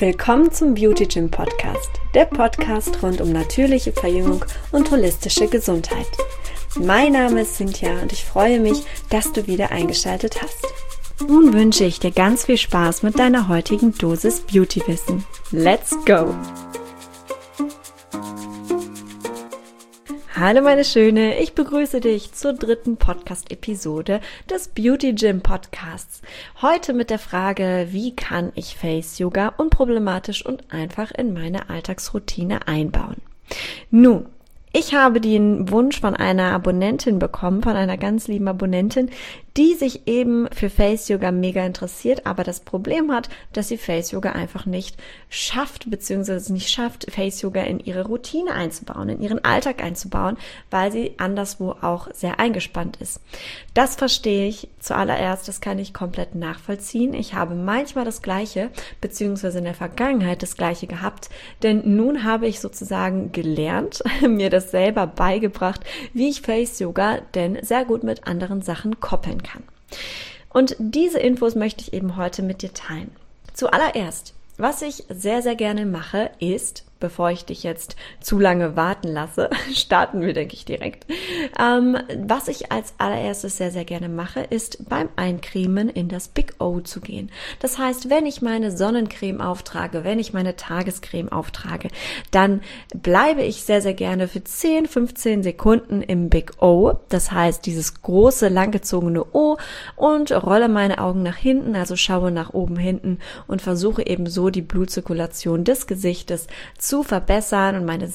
Willkommen zum Beauty Gym Podcast, der Podcast rund um natürliche Verjüngung und holistische Gesundheit. Mein Name ist Cynthia und ich freue mich, dass du wieder eingeschaltet hast. Nun wünsche ich dir ganz viel Spaß mit deiner heutigen Dosis Beautywissen. Let's go! Hallo meine Schöne, ich begrüße dich zur 3. Podcast-Episode des Beauty Gym Podcasts. Heute mit der Frage, wie kann ich Face Yoga unproblematisch und einfach in meine Alltagsroutine einbauen? Nun, ich habe den Wunsch von einer Abonnentin bekommen, von einer ganz lieben Abonnentin, die sich eben für Face Yoga mega interessiert, aber das Problem hat, dass sie Face Yoga einfach nicht schafft, beziehungsweise nicht schafft, Face Yoga in ihre Routine einzubauen, in ihren Alltag einzubauen, weil sie anderswo auch sehr eingespannt ist. Das verstehe ich zuallererst, das kann ich komplett nachvollziehen. Ich habe manchmal das Gleiche, beziehungsweise in der Vergangenheit das Gleiche gehabt, denn nun habe ich sozusagen gelernt, mir das selber beigebracht, wie ich Face Yoga denn sehr gut mit anderen Sachen koppeln kann. Und diese Infos möchte ich eben heute mit dir teilen. Zuallererst, was ich sehr, sehr gerne mache, ist, bevor ich dich jetzt zu lange warten lasse, starten wir, denke ich, direkt. Was ich als allererstes sehr, sehr gerne mache, ist beim Eincremen in das Big O zu gehen. Das heißt, wenn ich meine Sonnencreme auftrage, wenn ich meine Tagescreme auftrage, dann bleibe ich sehr, sehr gerne für 10, 15 Sekunden im Big O. Das heißt, dieses große, langgezogene O und rolle meine Augen nach hinten, also schaue nach oben, hinten und versuche eben so die Blutzirkulation des Gesichtes zu verbessern und meine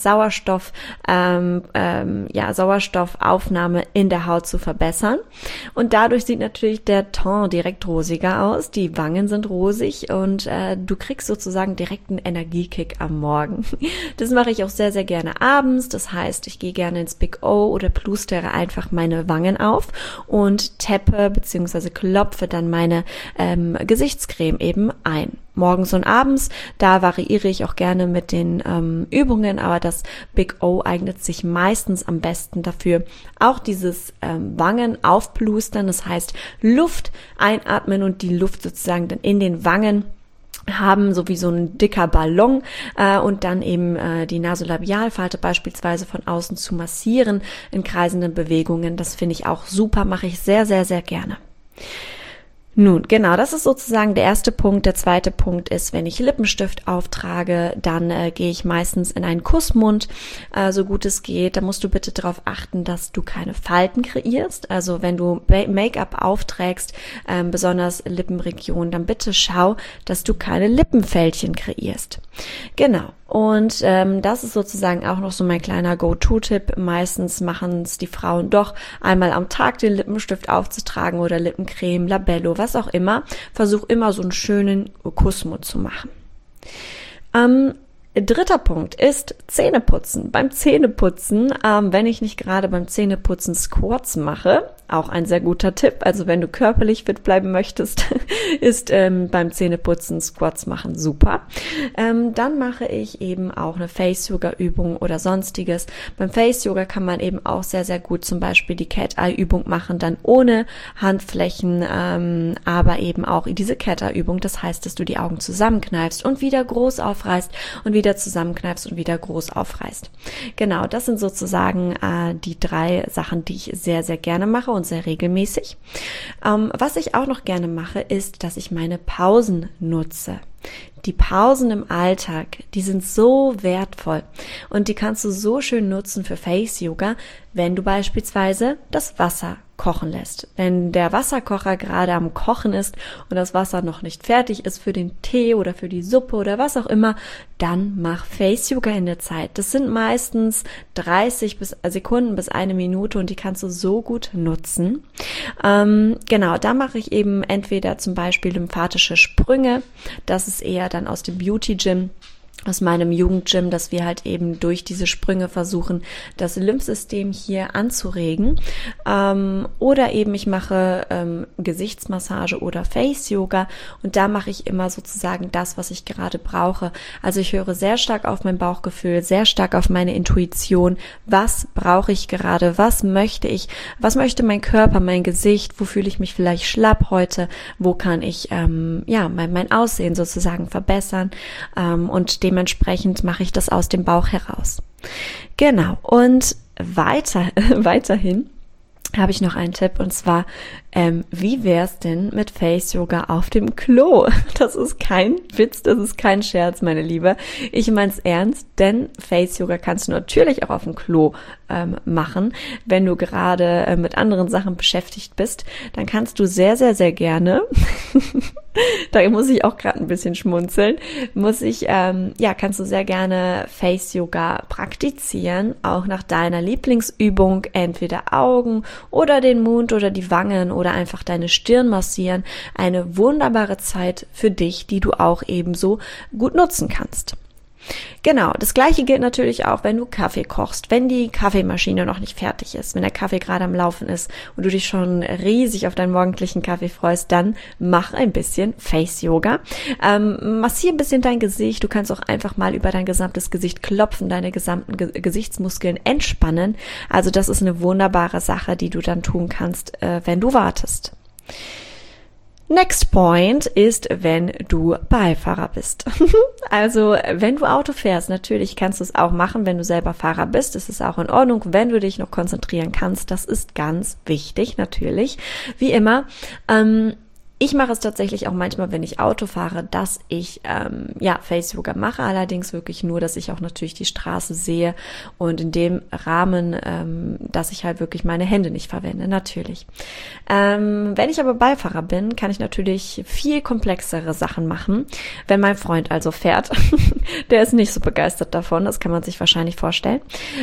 Sauerstoffaufnahme in der Haut zu verbessern. Und dadurch sieht natürlich der Ton direkt rosiger aus, die Wangen sind rosig und du kriegst sozusagen direkt einen Energiekick am Morgen. Das mache ich auch sehr, sehr gerne abends. Das heißt, ich gehe gerne ins Big O oder plustere einfach meine Wangen auf und tappe bzw. klopfe dann meine Gesichtscreme eben ein. Morgens und abends, da variiere ich auch gerne mit den Übungen, aber das Big O eignet sich meistens am besten dafür. Auch dieses Wangen aufplustern, das heißt Luft einatmen und die Luft sozusagen dann in den Wangen haben, so wie so ein dicker Ballon und dann eben die Nasolabialfalte beispielsweise von außen zu massieren in kreisenden Bewegungen. Das finde ich auch super, mache ich sehr, sehr, sehr gerne. Nun, genau, das ist sozusagen der erste Punkt. Der zweite Punkt ist, wenn ich Lippenstift auftrage, dann gehe ich meistens in einen Kussmund, so gut es geht. Da musst du bitte darauf achten, dass du keine Falten kreierst. Also wenn du Make-up aufträgst, besonders Lippenregion, dann bitte schau, dass du keine Lippenfältchen kreierst. Genau. Und das ist sozusagen auch noch so mein kleiner Go-To-Tipp. Meistens machen es die Frauen doch einmal am Tag den Lippenstift aufzutragen oder Lippencreme, Labello, was auch immer. Versuch immer so einen schönen Kussmund zu machen. Dritter Punkt ist Zähneputzen. Beim Zähneputzen, wenn ich nicht gerade beim Zähneputzen Squats mache, auch ein sehr guter Tipp, also wenn du körperlich fit bleiben möchtest, ist beim Zähneputzen Squats machen super. Dann mache ich eben auch eine Face-Yoga-Übung oder sonstiges. Beim Face-Yoga kann man eben auch sehr, sehr gut zum Beispiel die Cat-Eye-Übung machen, dann ohne Handflächen, aber eben auch diese Cat-Eye-Übung. Das heißt, dass du die Augen zusammenkneifst und wieder groß aufreißt und wieder zusammenkneifst und wieder groß aufreißt. Genau, das sind sozusagen die 3 Sachen, die ich sehr, sehr gerne mache und sehr regelmäßig. Was ich auch noch gerne mache, ist, dass ich meine Pausen nutze. Die Pausen im Alltag, die sind so wertvoll und die kannst du so schön nutzen für Face Yoga, wenn du beispielsweise das Wasser kochen lässt. Wenn der Wasserkocher gerade am Kochen ist und das Wasser noch nicht fertig ist für den Tee oder für die Suppe oder was auch immer, dann mach Face Yoga in der Zeit. Das sind meistens 30 Sekunden bis 1 Minute und die kannst du so gut nutzen. Genau, da mache ich eben entweder zum Beispiel lymphatische Sprünge, das ist eher dann aus dem Beauty Gym. aus meinem Jugendgym, dass wir halt eben durch diese Sprünge versuchen, das Lymphsystem hier anzuregen. Oder eben ich mache Gesichtsmassage oder Face-Yoga und da mache ich immer sozusagen das, was ich gerade brauche. Also ich höre sehr stark auf mein Bauchgefühl, sehr stark auf meine Intuition. Was brauche ich gerade? Was möchte ich? Was möchte mein Körper, mein Gesicht? Wo fühle ich mich vielleicht schlapp heute? Wo kann ich mein Aussehen sozusagen verbessern? Und dementsprechend mache ich das aus dem Bauch heraus. Genau. Und weiterhin habe ich noch einen Tipp und zwar, wie wär's denn mit Face Yoga auf dem Klo? Das ist kein Witz, das ist kein Scherz, meine Liebe. Ich mein's ernst, denn Face Yoga kannst du natürlich auch auf dem Klo machen. Wenn du gerade mit anderen Sachen beschäftigt bist, dann kannst du sehr, sehr, sehr gerne, da muss ich auch gerade ein bisschen schmunzeln, kannst du sehr gerne Face Yoga praktizieren, auch nach deiner Lieblingsübung, entweder Augen oder den Mund oder die Wangen oder einfach deine Stirn massieren. Eine wunderbare Zeit für dich, die du auch ebenso gut nutzen kannst. Genau, das Gleiche gilt natürlich auch, wenn du Kaffee kochst, wenn die Kaffeemaschine noch nicht fertig ist, wenn der Kaffee gerade am Laufen ist und du dich schon riesig auf deinen morgendlichen Kaffee freust, dann mach ein bisschen Face Yoga. Massier ein bisschen dein Gesicht, du kannst auch einfach mal über dein gesamtes Gesicht klopfen, deine gesamten Gesichtsmuskeln entspannen. Also das ist eine wunderbare Sache, die du dann tun kannst, wenn du wartest. Next point ist, wenn du Beifahrer bist. Also, wenn du Auto fährst, natürlich kannst du es auch machen, wenn du selber Fahrer bist. Das ist auch in Ordnung, wenn du dich noch konzentrieren kannst. Das ist ganz wichtig, natürlich. Wie immer, ich mache es tatsächlich auch manchmal, wenn ich Auto fahre, dass ich Face Yoga mache, allerdings wirklich nur, dass ich auch natürlich die Straße sehe und in dem Rahmen, dass ich halt wirklich meine Hände nicht verwende, natürlich. Wenn ich aber Beifahrer bin, kann ich natürlich viel komplexere Sachen machen. Wenn mein Freund also fährt, der ist nicht so begeistert davon, das kann man sich wahrscheinlich vorstellen.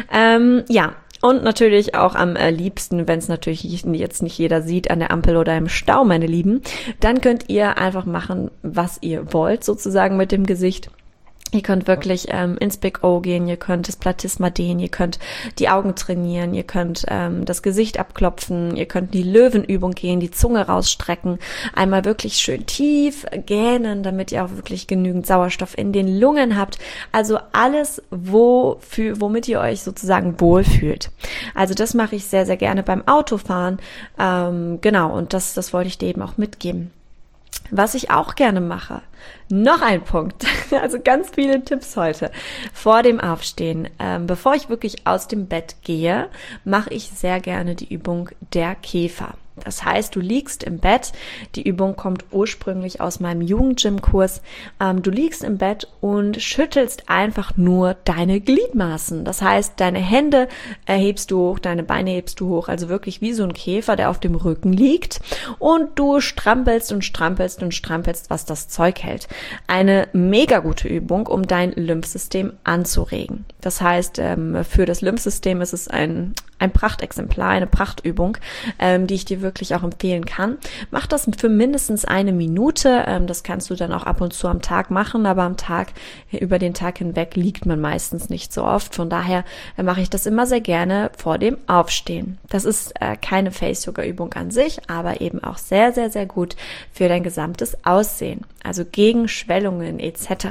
Und natürlich auch am liebsten, wenn es natürlich jetzt nicht jeder sieht, an der Ampel oder im Stau, meine Lieben, dann könnt ihr einfach machen, was ihr wollt, sozusagen mit dem Gesicht. Ihr könnt wirklich ins Big O gehen, ihr könnt das Platysma dehnen, ihr könnt die Augen trainieren, ihr könnt das Gesicht abklopfen, ihr könnt die Löwenübung gehen, die Zunge rausstrecken, einmal wirklich schön tief gähnen, damit ihr auch wirklich genügend Sauerstoff in den Lungen habt. Also alles, womit ihr euch sozusagen wohlfühlt. Also das mache ich sehr, sehr gerne beim Autofahren. Und das wollte ich dir eben auch mitgeben. Was ich auch gerne mache, noch ein Punkt, also ganz viele Tipps heute, vor dem Aufstehen. Bevor ich wirklich aus dem Bett gehe, mache ich sehr gerne die Übung der Käfer. Das heißt, du liegst im Bett, die Übung kommt ursprünglich aus meinem Jugendgym-Kurs, du liegst im Bett und schüttelst einfach nur deine Gliedmaßen. Das heißt, deine Hände hebst du hoch, deine Beine hebst du hoch, also wirklich wie so ein Käfer, der auf dem Rücken liegt und du strampelst und strampelst und strampelst, was das Zeug hält. Eine mega gute Übung, um dein Lymphsystem anzuregen. Das heißt, für das Lymphsystem ist es ein Prachtexemplar, eine Prachtübung, die ich dir wirklich auch empfehlen kann. Mach das für mindestens 1 Minute. Das kannst du dann auch ab und zu am Tag machen, aber über den Tag hinweg liegt man meistens nicht so oft. Von daher mache ich das immer sehr gerne vor dem Aufstehen. Das ist keine Face-Yoga-Übung an sich, aber eben auch sehr, sehr, sehr gut für dein gesamtes Aussehen. Also gegen Schwellungen etc.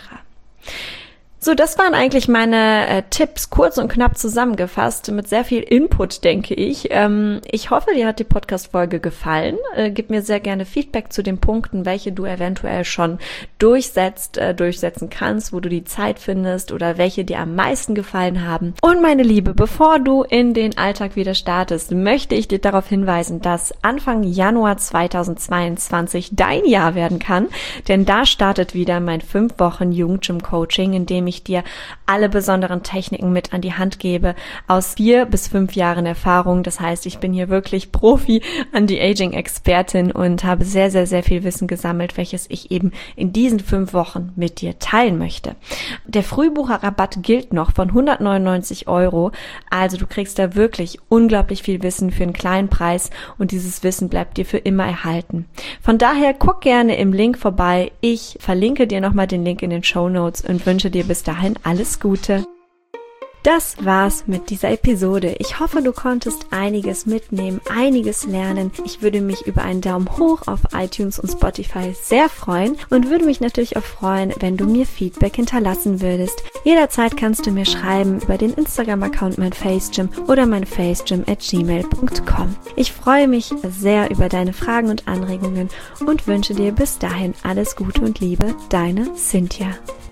So, das waren eigentlich meine Tipps, kurz und knapp zusammengefasst, mit sehr viel Input, denke ich. Ich hoffe, dir hat die Podcast-Folge gefallen. Gib mir sehr gerne Feedback zu den Punkten, welche du eventuell schon durchsetzen kannst, wo du die Zeit findest oder welche dir am meisten gefallen haben. Und meine Liebe, bevor du in den Alltag wieder startest, möchte ich dir darauf hinweisen, dass Anfang Januar 2022 dein Jahr werden kann, denn da startet wieder mein 5 Wochen Jugendgym-Coaching, in dem ich dir alle besonderen Techniken mit an die Hand gebe aus 4 bis 5 Jahren Erfahrung. Das heißt, ich bin hier wirklich Profi, Anti-Aging-Expertin und habe sehr, sehr, sehr viel Wissen gesammelt, welches ich eben in diesen 5 Wochen mit dir teilen möchte. Der Frühbucherrabatt gilt noch von 199 €. Also du kriegst da wirklich unglaublich viel Wissen für einen kleinen Preis und dieses Wissen bleibt dir für immer erhalten. Von daher guck gerne im Link vorbei. Ich verlinke dir nochmal den Link in den Shownotes und wünsche dir bis bis dahin alles Gute. Das war's mit dieser Episode. Ich hoffe, du konntest einiges mitnehmen, einiges lernen. Ich würde mich über einen Daumen hoch auf iTunes und Spotify sehr freuen und würde mich natürlich auch freuen, wenn du mir Feedback hinterlassen würdest. Jederzeit kannst du mir schreiben über den Instagram-Account meinfacegym oder meinfacegym@gmail.com. Ich freue mich sehr über deine Fragen und Anregungen und wünsche dir bis dahin alles Gute und Liebe. Deine Cynthia.